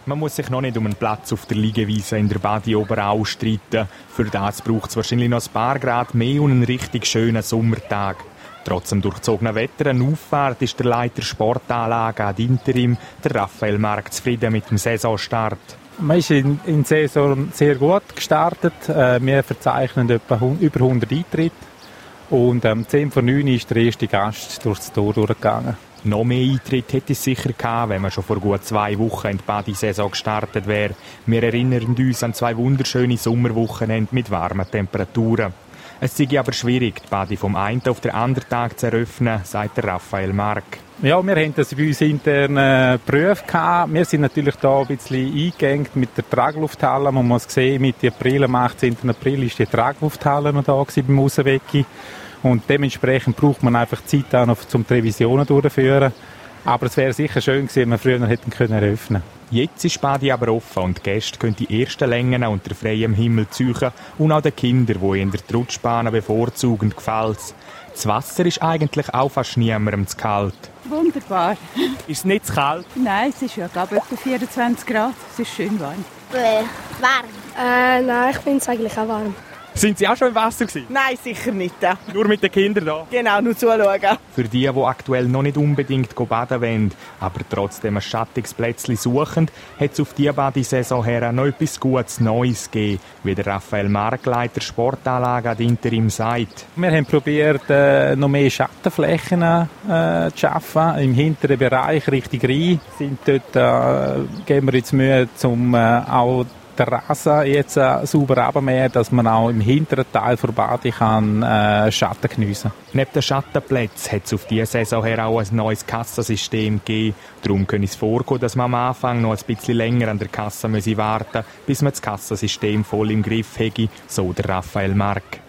Man muss sich noch nicht um einen Platz auf der Liegewiese in der Badi Oberau streiten. Für das braucht es wahrscheinlich noch ein paar Grad mehr und einen richtig schönen Sommertag. Trotz dem durchzogenen Wetter eine Auffahrt ist der Leiter Sportanlage ad interim, der Raphael Mark, zufrieden mit dem Saisonstart. Man ist in der Saison sehr gut gestartet. Wir verzeichnen etwa über 100 Eintritte. Und 10 vor 9 ist der erste Gast durchs Tor durchgegangen. Noch mehr Eintritt hätte es sicher gehabt, wenn man schon vor gut 2 Wochen in die Badi-Saison gestartet wäre. Wir erinnern uns an 2 wunderschöne Sommerwochenende mit warmen Temperaturen. Es sei aber schwierig, die Badi vom einen auf den anderen Tag zu eröffnen, sagt der Raphael Mark. Ja, wir haben das bei uns intern geprüft. Wir sind natürlich da ein bisschen eingegangen mit der Traglufthalle. Man muss sehen, Mitte April, am 18. April, ist die Traglufthalle noch da beim Rauswecken. Und dementsprechend braucht man einfach Zeit auch noch, um die Revisionen durchzuführen. Aber es wäre sicher schön gewesen, wenn wir früher hätten eröffnen können. Jetzt ist Badi aber offen und die Gäste können die ersten Längen unter freiem Himmel ziehen und auch den Kindern, die in der Rutschbahn bevorzugen, gefällt es. Das Wasser ist eigentlich auch fast niemandem zu kalt. Wunderbar. Ist es nicht zu kalt? Nein, es ist ja etwa 24 Grad. Es ist schön warm. Warm? Nein, ich finde es eigentlich auch warm. Sind Sie auch schon im Wasser gewesen? Nein, sicher nicht. Nur mit den Kindern da? Genau, nur zuschauen. Für die aktuell noch nicht unbedingt baden wollen, aber trotzdem ein schattiges Plätzchen suchen, hat es auf diese Badi-Saison her noch etwas Gutes Neues gegeben, wie der Raphael Mark, Leiter Sportanlage ad interim sagt. Wir haben probiert, noch mehr Schattenflächen zu schaffen, im hinteren Bereich, Richtung Rhein. Geben wir jetzt Mühe, um auch den Rasen jetzt sauber runtermähen, dass man auch im hinteren Teil der Badi Schatten geniessen kann. Neben den Schattenplätzen hat es auf diese Saison her auch ein neues Kassensystem gegeben. Darum kann es vorkommen, dass man am Anfang noch ein bisschen länger an der Kasse warten muss, bis man das Kassensystem voll im Griff hätte, so der Raphael Mark.